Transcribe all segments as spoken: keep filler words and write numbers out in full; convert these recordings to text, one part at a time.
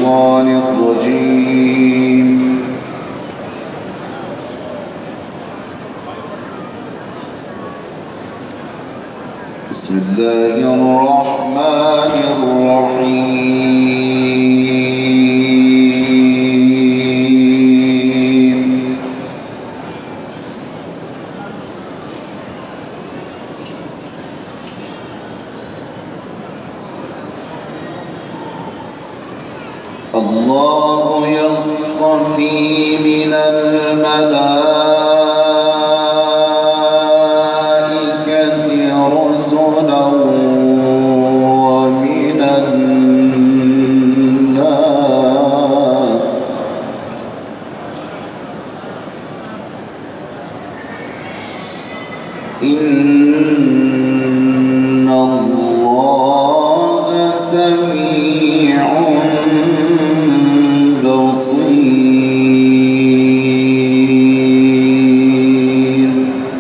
الشيطان الرجيم. بسم الله الرحمن الرحيم. الله يصطفي من الملائكة رسلا ومن الناس إن الله سميع بصير.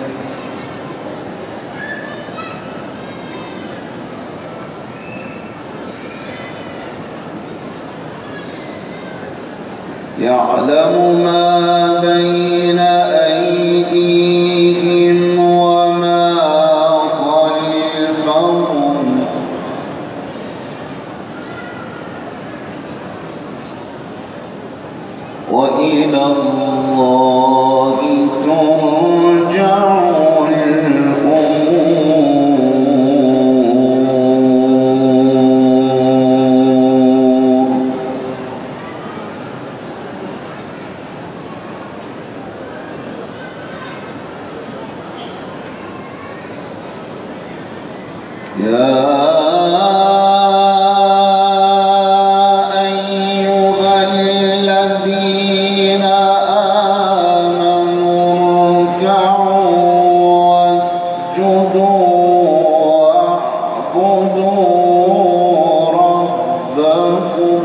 يعلم ما بين أيديهم وما خلفهم وإلى الله ترجع الأمور. يا أيها الذين آمنوا اركعوا واسجدوا واعبدوا ربكم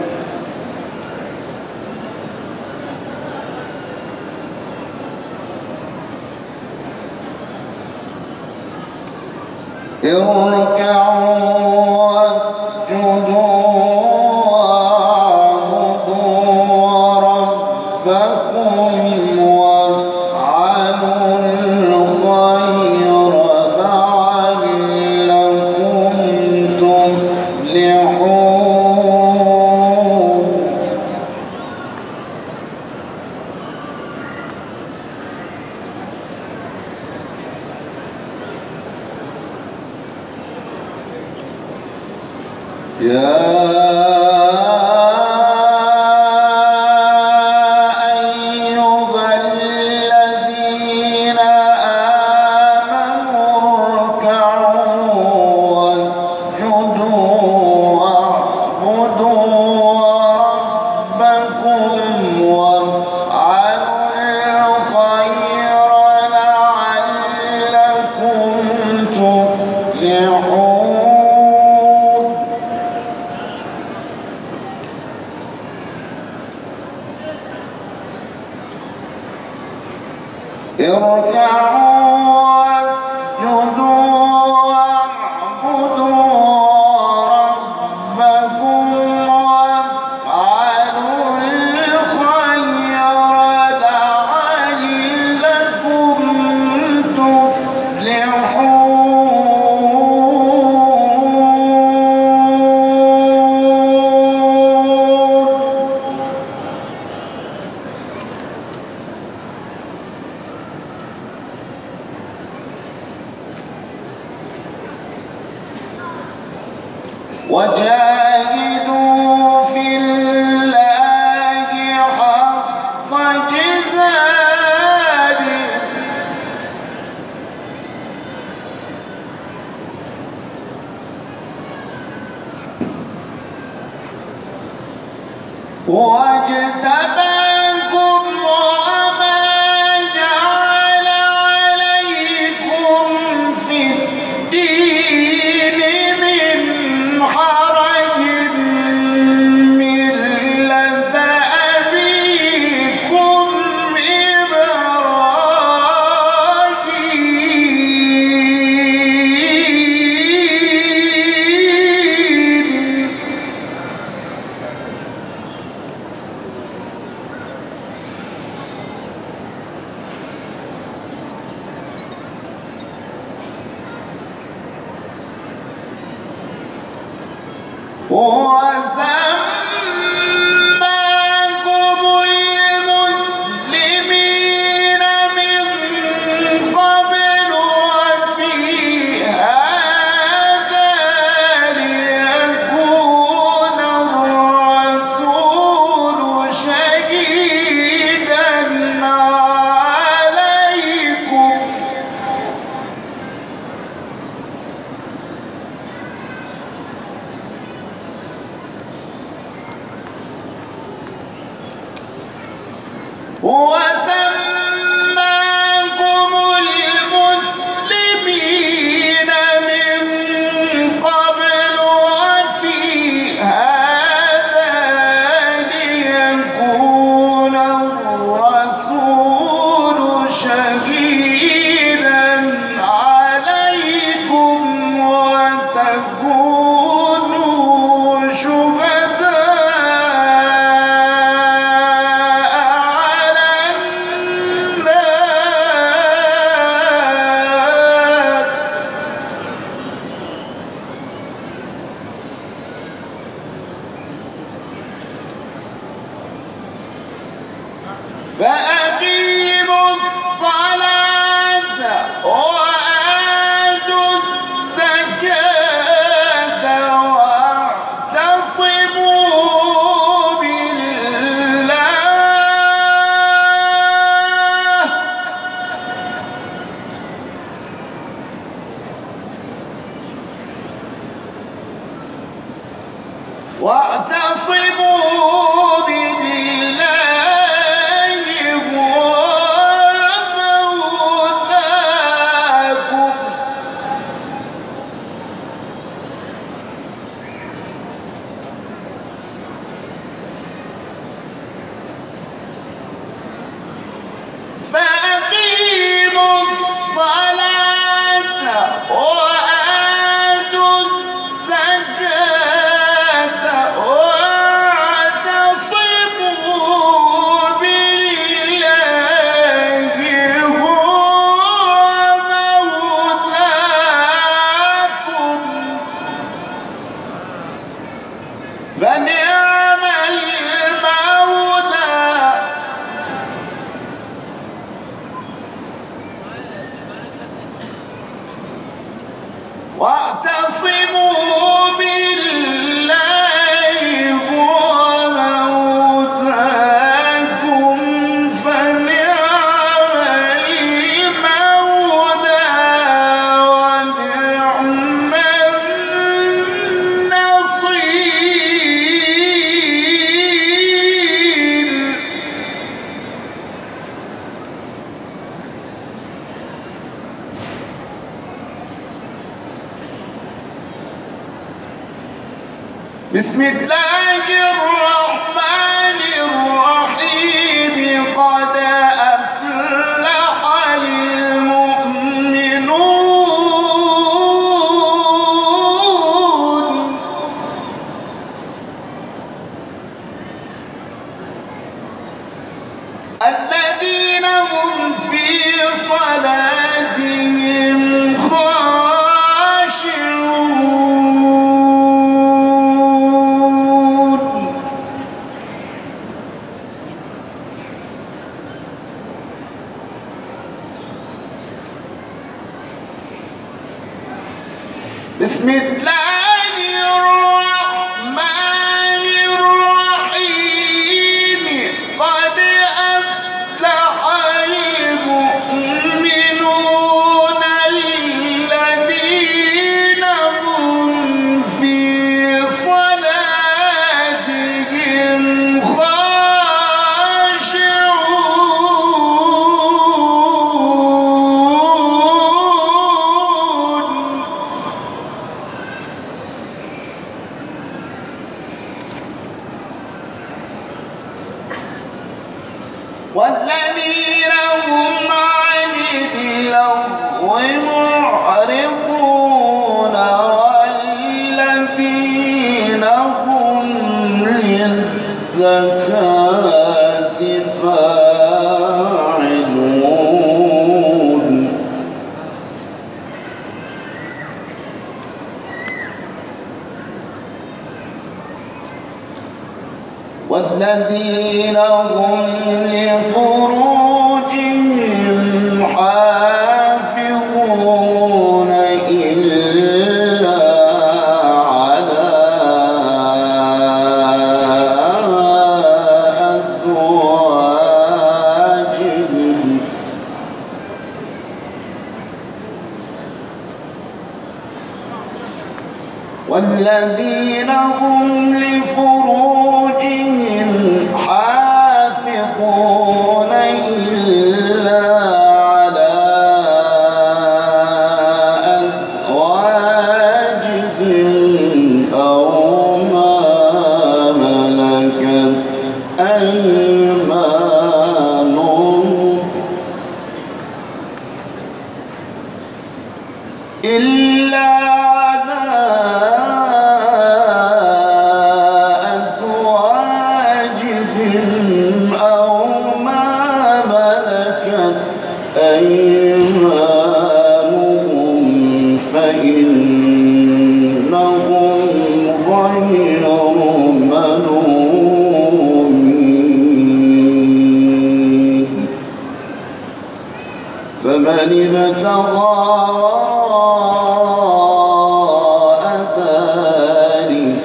اركعوا واسجدوا واعبدوا ربكم وافعلوا الخير لعلكم تفلحون. يا أيها الذين آمنوا اركعوا واسجدوا واعبدوا ربكم وافعلوا الخير لعلكم تفلحون. اركعوا واسجدوا واعبدوا ربكم وافعلوا الخير لعلكم تفلحون. وجاهدوا في الله حق جهاده واجتباكم وما جعل عليكم في الدين من حرج بسم الله الرحمن الرحيم قد أفلح المؤمنون الذين هم في صلاتهم خاشعون بسم الله الرحمن الرحيم قد أفلح المؤمنون الذين هم في صلاتهم خاشعون والذين هم عن اللغو معرضون والذين هم للزكاة فاعلون والذين هم لفروجهم حافظون إلا على أزواجهم والذين هم لفروجهم حافظون إلا على أزواجهم أو ما ملكت أيمانهم إلا على أزواجهم أو ما ملكت أيمانهم فإنهم غير ملومين فمن ابتغى وراء ذلك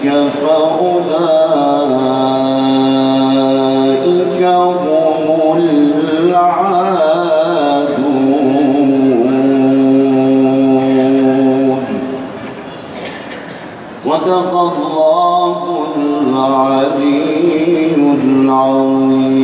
فأولئك هم العادون صدق الله العلي العظيم.